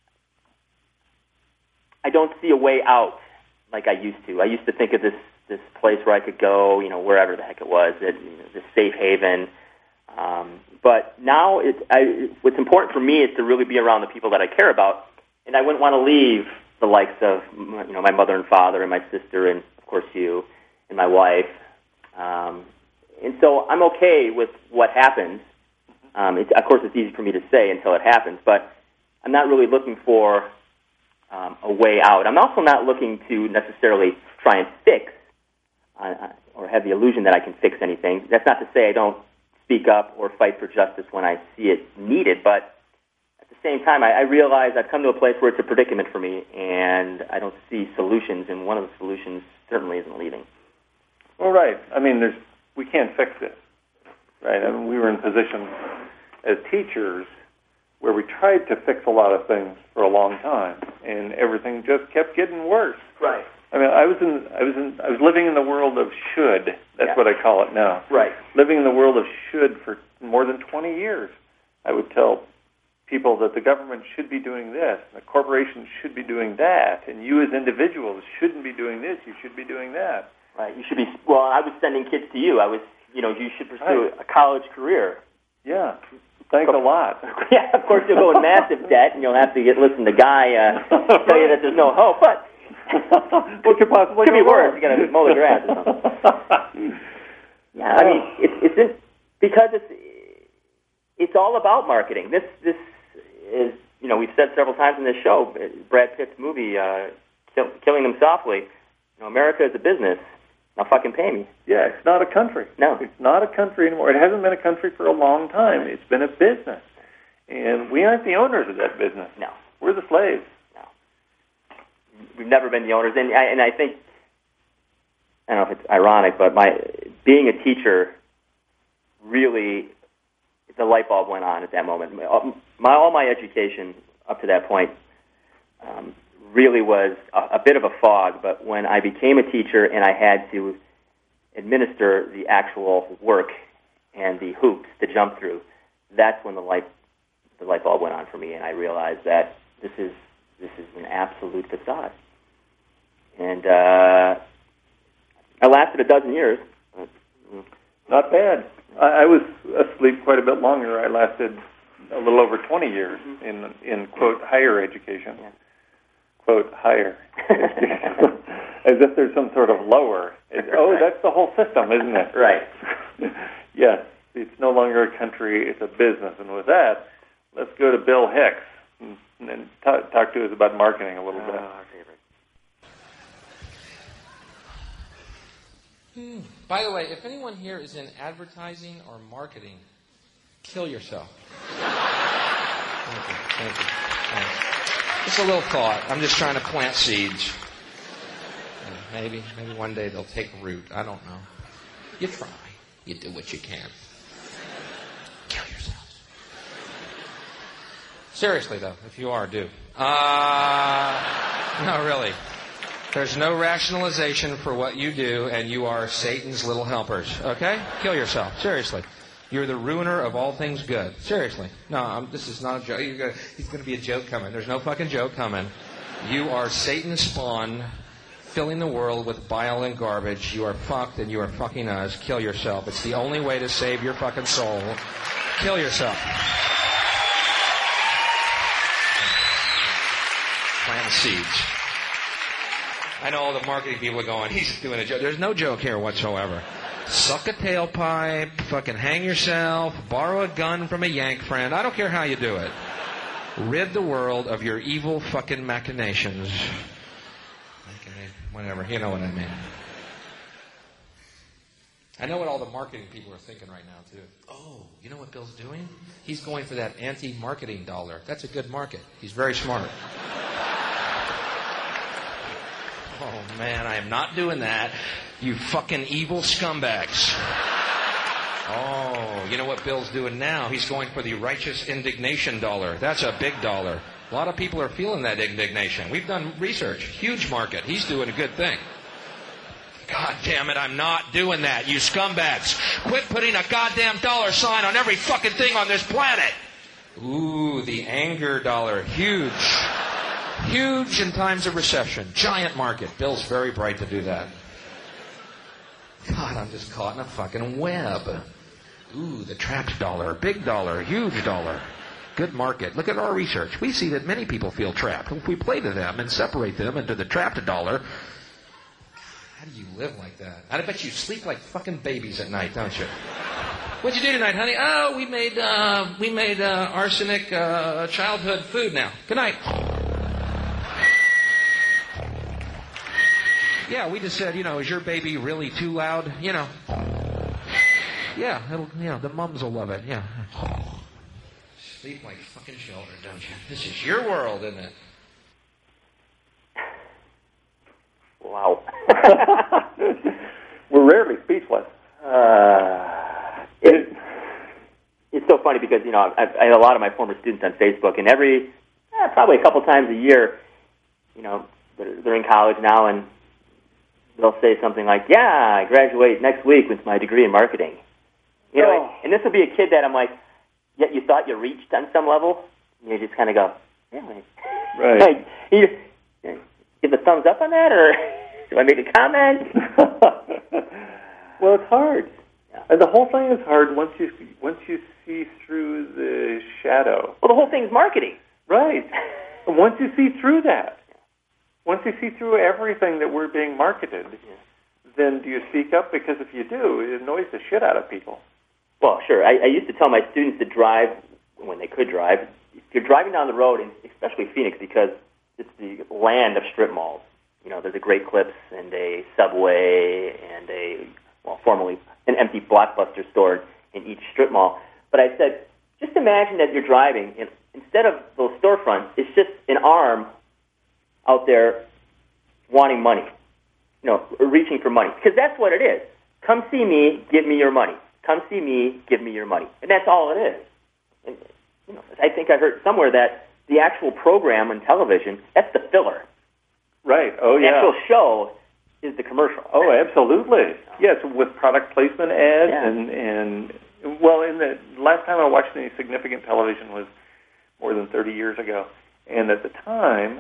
I don't see a way out like I used to. I used to think of this, this place where I could go, you know, wherever the heck it was, it, you know, this safe haven. Um, but now it, I, what's important for me is to really be around the people that I care about. And I wouldn't want to leave the likes of, you know, my mother and father and my sister and, of course, you and my wife. Um, and so I'm okay with what happens. Um, it's, of course, it's easy for me to say until it happens, but I'm not really looking for um, a way out. I'm also not looking to necessarily try and fix uh, or have the illusion that I can fix anything. That's not to say I don't speak up or fight for justice when I see it needed, but at the same time, I, I realize I've come to a place where it's a predicament for me, and I don't see solutions, and one of the solutions certainly isn't leaving. Well, right. I mean, there's we can't fix it, right? I mean, we were in positions as teachers where we tried to fix a lot of things for a long time, and everything just kept getting worse. Right. I mean, I was in, I was in, I was living in the world of should. That's yeah. what I call it now. Right. Living in the world of should for more than twenty years. I would tell people that the government should be doing this, and the corporations should be doing that, and you as individuals shouldn't be doing this, you should be doing that. Right. You should be, well, I was sending kids to you. I was, you know, you should pursue right. a college career. Yeah. Thanks a lot. Yeah, of course you'll go in massive debt, and you'll have to get listen to Guy uh, tell you that there's no hope, but what could possibly could be go worse. wrong? You got to mow the grass or something. Yeah, I mean, it's, it's in, because it's, it's all about marketing. This, this is, you know, we've said several times in this show, Brad Pitt's movie, uh, Kill, Killing Them Softly, you know, America is a business, Now fucking pay me. Yeah, it's not a country. No. It's not a country anymore. It hasn't been a country for a long time. It's been a business. And we aren't the owners of that business. No. We're the slaves. No. We've never been the owners. And I, and I think, I don't know if it's ironic, but my being a teacher really, the light bulb went on at that moment. My, my all my education up to that point um, really was a, a bit of a fog, but when I became a teacher and I had to administer the actual work and the hoops to jump through, that's when the light the light bulb went on for me, and I realized that this is this is an absolute facade. And uh, I lasted a dozen years. Not bad. I, I was asleep quite a bit longer. I lasted a little over twenty years in, in quote, higher education. Yeah. Quote, higher. As if there's some sort of lower. It, oh, right. That's the whole system, isn't it? Right. Yes, it's no longer a country, it's a business. And with that, let's go to Bill Hicks and, and talk, talk to us about marketing a little Oh, bit. our favorite. Hmm. By the way, if anyone here is in advertising or marketing, kill yourself. Thank you. Thank you. Thanks. Just a little thought. I'm just trying to plant seeds. And maybe, maybe one day they'll take root. I don't know. You try. You do what you can. Kill yourselves. Seriously, though, if you are, do. Uh, no, really. There's no rationalization for what you do, and you are Satan's little helpers. Okay? Kill yourself. Seriously. You're the ruiner of all things good. Seriously. No, I'm, this is not a joke. You're gonna, he's going to be a joke coming. There's no fucking joke coming. You are Satan's spawn, filling the world with bile and garbage. You are fucked, and you are fucking us. Kill yourself. It's the only way to save your fucking soul. Kill yourself. Plant seeds. I know all the marketing people are going, he's doing a joke. There's no joke here whatsoever. Suck a tailpipe, fucking hang yourself, borrow a gun from a yank friend. I don't care how you do it. Rid the world of your evil fucking machinations. Okay, whatever. You know what I mean. I know what all the marketing people are thinking right now, too. Oh, you know what Bill's doing? He's going for that anti-marketing dollar. That's a good market. He's very smart. Oh, man, I am not doing that. You fucking evil scumbags. Oh, you know what Bill's doing now? He's going for the righteous indignation dollar. That's a big dollar. A lot of people are feeling that indignation. We've done research. Huge market. He's doing a good thing. God damn it, I'm not doing that, you scumbags. Quit putting a goddamn dollar sign on every fucking thing on this planet. Ooh, the anger dollar. Huge. Huge in times of recession. Giant market. Bill's very bright to do that. God, I'm just caught in a fucking web. Ooh, the trapped dollar. Big dollar. Huge dollar. Good market. Look at our research. We see that many people feel trapped. If we play to them and separate them into the trapped dollar, how do you live like that? I bet you sleep like fucking babies at night, don't you? What'd you do tonight, honey? Oh, we made uh, we made uh, arsenic uh, childhood food now. Good night. Yeah, we just said, you know, is your baby really too loud? You know. Yeah, it'll, you know, the mums will love it. Yeah. Sleep like fucking children, don't you? This is your world, isn't it? Wow. We're rarely speechless. Uh, it, it's so funny because, you know, I've, I have a lot of my former students on Facebook, and every, eh, probably a couple times a year, you know, they're, they're in college now, and they'll say something like, yeah, I graduate next week with my degree in marketing. You know, Oh. and this will be a kid that I'm like, yet you thought you reached on some level, and you just kind of go, yeah, like, Right. like, you give a thumbs up on that, or do I make a comment? Well, it's hard. And the whole thing is hard once you once you see through the shadow. Well, the whole thing's marketing. Right. And once you see through that, once you see through everything that we're being marketed, then do you speak up? Because if you do, it annoys the shit out of people. Well, sure. I, I used to tell my students to drive when they could drive. If you're driving down the road, and especially Phoenix, because it's the land of strip malls. You know, there's a Great Clips and a Subway and a, well, formerly an empty Blockbuster store in each strip mall. But I said, just imagine that you're driving, and instead of those storefronts, it's just an arm out there wanting money, you know, reaching for money. Because that's what it is. Come see me, give me your money. Come see me, give me your money. And that's all it is. And, you know, I think I heard somewhere that the actual program on television, that's the filler. Right. Oh, the yeah. The actual show is the commercial. Oh, absolutely. Yes, with product placement ads yeah. and, and, well, in the last time I watched any significant television was more than thirty years ago. And at the time,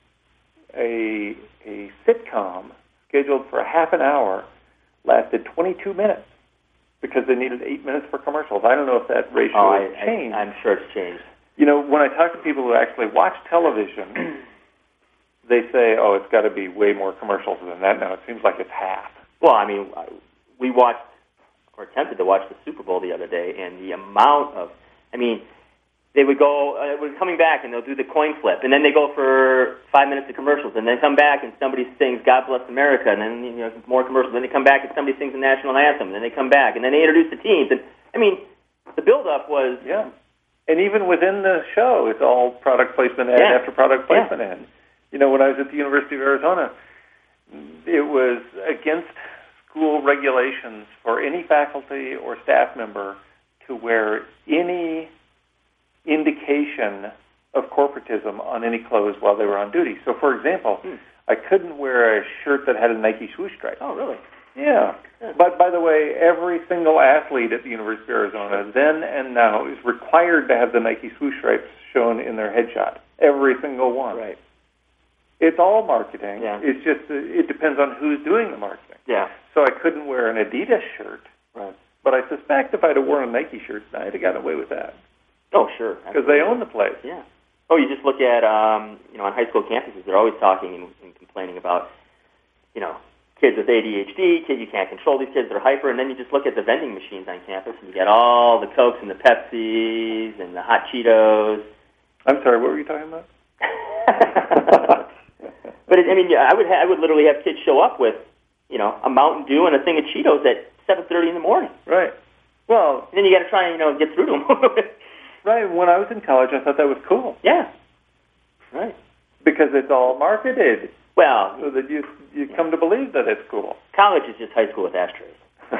a a sitcom scheduled for half an hour lasted twenty-two minutes because they needed eight minutes for commercials. I don't know if that ratio oh, has I, changed. I, I'm sure it's changed. You know, when I talk to people who actually watch television, they say, oh, it's got to be way more commercials than that. Now it seems like it's half. Well, I mean, we watched, or attempted to watch the Super Bowl the other day, and the amount of, I mean, they would go, uh, we're coming back, and they'll do the coin flip, and then they go for five minutes of commercials, and then come back, and somebody sings God Bless America, and then, you know, more commercials, then they come back, and somebody sings the national anthem, and then they come back, and then they introduce the teams, and, I mean, the build-up was... Yeah. And even within the show, it's all product placement ad yeah. after product placement yeah. ad. You know, when I was at the University of Arizona, it was against school regulations for any faculty or staff member to wear any indication of corporatism on any clothes while they were on duty. So, for example, hmm. I couldn't wear a shirt that had a Nike swoosh stripe. Oh, really? Yeah. yeah. But, by the way, every single athlete at the University of Arizona, then and now, is required to have the Nike swoosh stripes shown in their headshot. Every single one. Right. It's all marketing. Yeah. It's just, uh, it depends on who's doing the marketing. Yeah. So I couldn't wear an Adidas shirt. Right. But I suspect if I'd have worn a Nike shirt, I'd have gotten away with that. Oh, sure. Because they own the place. Yeah. Oh, you just look at, um, you know, on high school campuses, they're always talking and, and complaining about, you know, kids with A D H D, kids you can't control, these kids that are hyper, and then you just look at the vending machines on campus, and you get all the Cokes and the Pepsis and the Hot Cheetos. I'm sorry, what were you talking about? But, it, I mean, I would ha- I would literally have kids show up with, you know, a Mountain Dew and a thing of Cheetos at seven thirty in the morning. Right. Well, and then you got to try and, you know, get through to them. Right. When I was in college, I thought that was cool. Yeah. Right. Because it's all marketed. Well, so that you you come to believe that it's cool. College is just high school with ashtrays.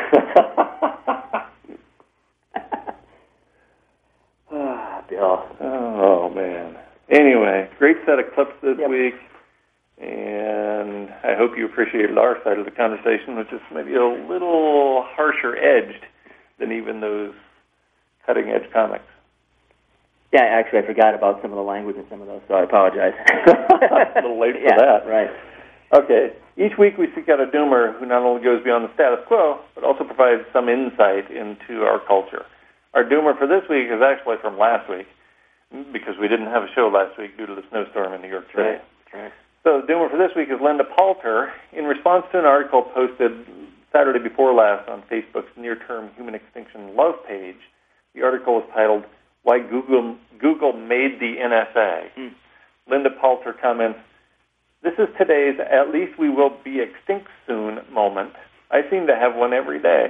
Ah, Bill. Oh, man. Anyway, great set of clips this yep. week, and I hope you appreciated our side of the conversation, which is maybe a little harsher edged than even those cutting-edge comics. Yeah, actually, I forgot about some of the language in some of those, so I apologize. A little late for yeah, that. Right. Okay. Each week we seek out a doomer who not only goes beyond the status quo, but also provides some insight into our culture. Our doomer for this week is actually from last week, because we didn't have a show last week due to the snowstorm in New York City. Right. Right. So the doomer for this week is Linda Palter. In response to an article posted Saturday before last on Facebook's Near-Term Human Extinction Love page, the article is titled, Why Google Google Made the N S A. Mm. Linda Palter comments, this is today's at least we will be extinct soon moment. I seem to have one every day.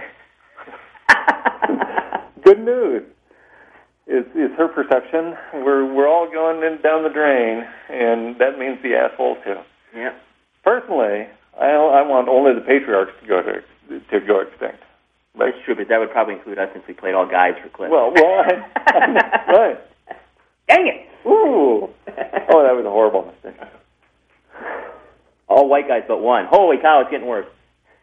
Good news. Is is her perception. We're we're all going in, down the drain, and that means the assholes too. Yeah. Personally, I I want only the patriarchs to go to to go extinct. But that's true, but that would probably include us since we played all guys for clips. Well, well, I, I, right. Dang it! Ooh. Oh, that was a horrible mistake. All white guys but one. Holy cow, it's getting worse.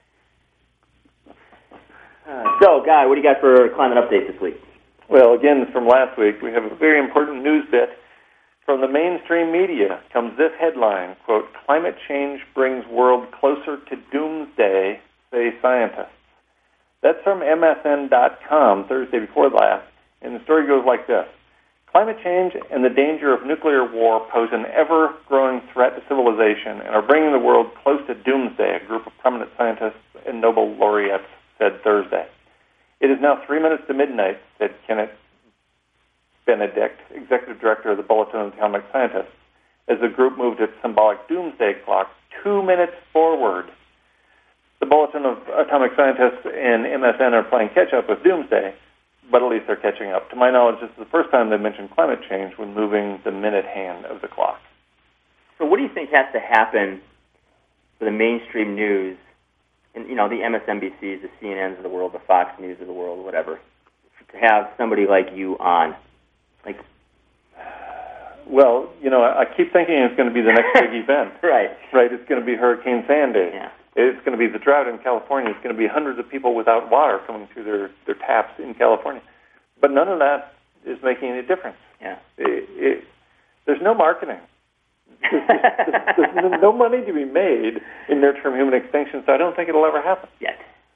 Uh, so, Guy, what do you got for climate update this week? Well, again, from last week, we have a very important news bit. From the mainstream media comes this headline, quote, climate change brings world closer to doomsday, say scientists. That's from M S N dot com Thursday before last, and the story goes like this. Climate change and the danger of nuclear war pose an ever-growing threat to civilization and are bringing the world close to doomsday, a group of prominent scientists and Nobel laureates said Thursday. It is now three minutes to midnight, said Kenneth Benedict, executive director of the Bulletin of Atomic Scientists, as the group moved its symbolic doomsday clock two minutes forward. The Bulletin of Atomic Scientists and M S N are playing catch-up with Doomsday, but at least they're catching up. To my knowledge, this is the first time they've mentioned climate change when moving the minute hand of the clock. So what do you think has to happen for the mainstream news, and you know, the M S N B Cs, the C N Ns of the world, the Fox News of the world, whatever, to have somebody like you on? Like, well, you know, I keep thinking it's going to be the next big event. Right. Right, it's going to be Hurricane Sandy. Yeah. It's going to be the drought in California. It's going to be hundreds of people without water coming through their, their taps in California. But none of that is making any difference. Yeah. It, it, there's no marketing. There's, there's, there's no money to be made in near-term human extinction, so I don't think it'll ever happen. Yet.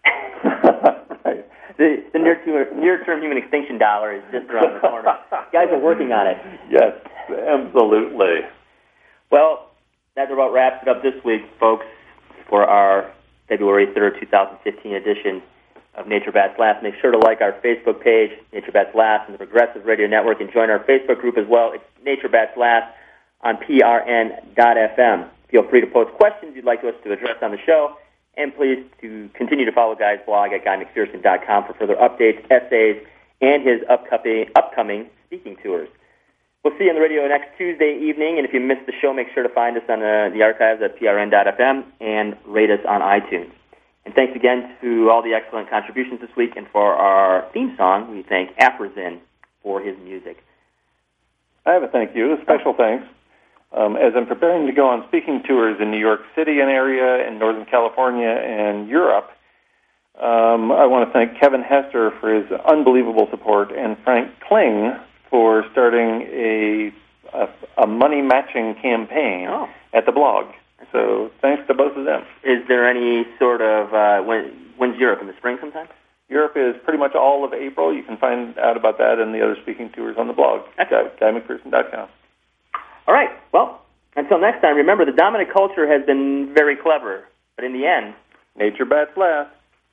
Right. The, the near-term, near-term human extinction dollar is just around the corner. Guys are working on it. Yes, absolutely. Well, that about wraps it up this week, folks, for our February third, twenty fifteen edition of Nature Bats Last. Make sure to like our Facebook page, Nature Bats Last, and the Progressive Radio Network, and join our Facebook group as well. It's Nature Bats Last on P R N dot F M. Feel free to post questions you'd like us to address on the show, and please to continue to follow Guy's blog at guy mcpherson dot com for further updates, essays, and his upcoming, upcoming speaking tours. We'll see you on the radio next Tuesday evening, and if you missed the show, make sure to find us on uh, the archives at P R N dot F M and rate us on iTunes. And thanks again to all the excellent contributions this week, and for our theme song, we thank Afrazin for his music. I have a thank you, a special thanks. Um, as I'm preparing to go on speaking tours in New York City and area, in Northern California, and Europe, um, I want to thank Kevin Hester for his unbelievable support, and Frank Kling for starting a, a, a money-matching campaign oh. at the blog. So thanks to both of them. Is there any sort of, uh, when, when's Europe, in the spring sometime? Europe is pretty much all of April. You can find out about that and the other speaking tours on the blog, guy mcpherson dot com. All right. Well, until next time, remember, the dominant culture has been very clever, but in the end, nature bats last.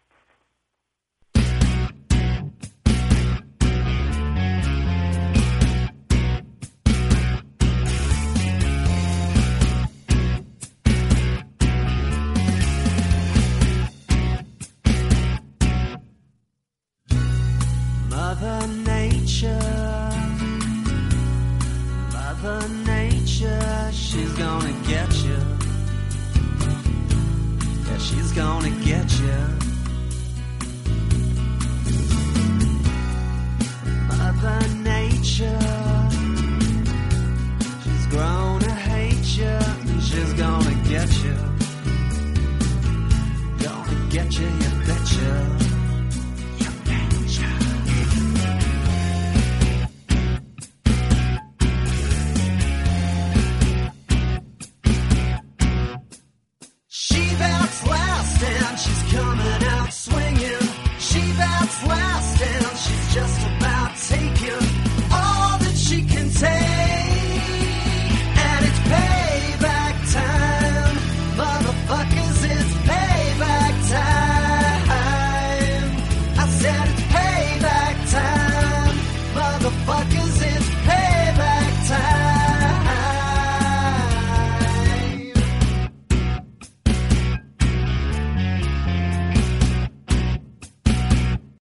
Mother Nature, Mother Nature, she's gonna get you. Yeah, she's gonna get you.